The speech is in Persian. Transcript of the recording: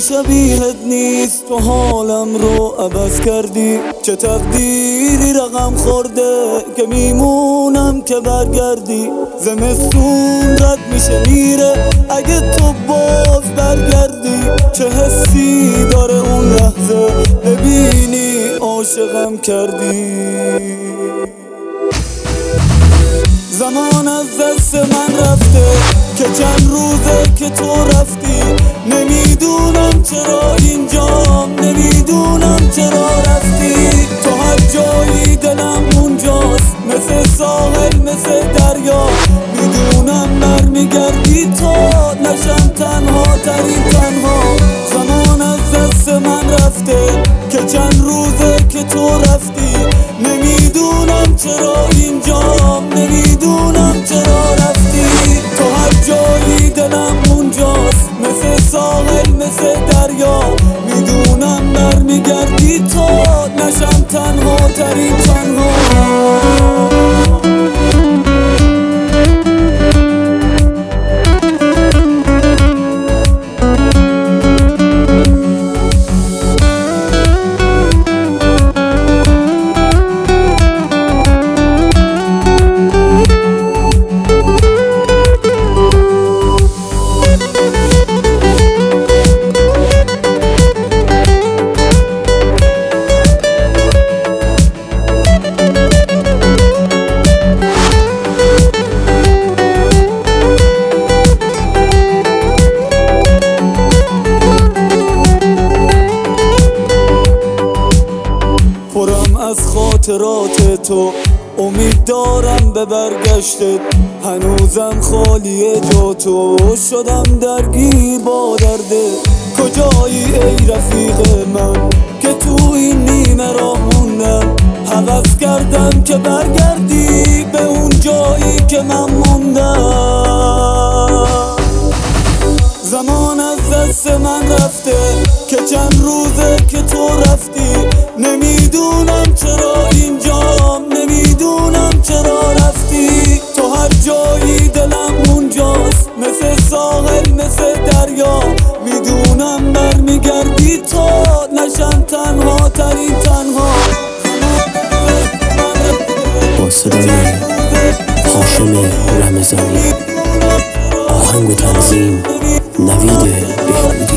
شبیهت نیست، تو حالم رو عوض کردی. چه تقدیری رقم خورده که میمونم که برگردی. زمستون رد میشه میره اگه تو باز برگردی. چه حسی داره اون لحظه ببینی عاشقم کردی. زمان از دست من رفته که چند روزه که تو رفتی. نمیدونم چرا اینجام، نمیدونم چرا رفتی. تو هر جایی دلم اونجاست، مثل ساحل مثل دریا. میدونم برمیگردی تو نشم تنها ترین تنها. زمان از دست من رفته که چند روزه که تو رفتی. نمیدونم چرا اینجام، نمیدونم چرا رفتی. تو هر جایی دلم اونجاست، مثل ساحل مثل دریا. میدونم برمیگردی تو نشم تنها ترین تنها. از خاطرات تو امید دارم به برگشتت. هنوزم خالیه جا تو، شدم درگیر با درده. کجایی ای رفیق من که تو این نیمه راه موندم. هوس کردم که برگردی به اون جایی که من موندم. زمان از دست من رفته که چند روزه که تو رفتی. نمیدونم چرا اینجام، نمیدونم چرا رفتی. تو هر جایی دلم اونجاست، مثل ساحل مثل دریا. میدونم برمیگردی تو نشم تنها ترین تنها. با صدای هاشم رمضانی، آهنگ و تنظیم نوید بهبودی.